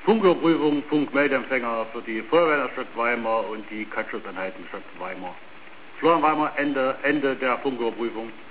Funküberprüfung, Funkmeldeempfänger für die Feuerwehr der Stadt Weimar und die Katschusseinheiten der Stadt Weimar. Florian Weimar, Ende der Funküberprüfung.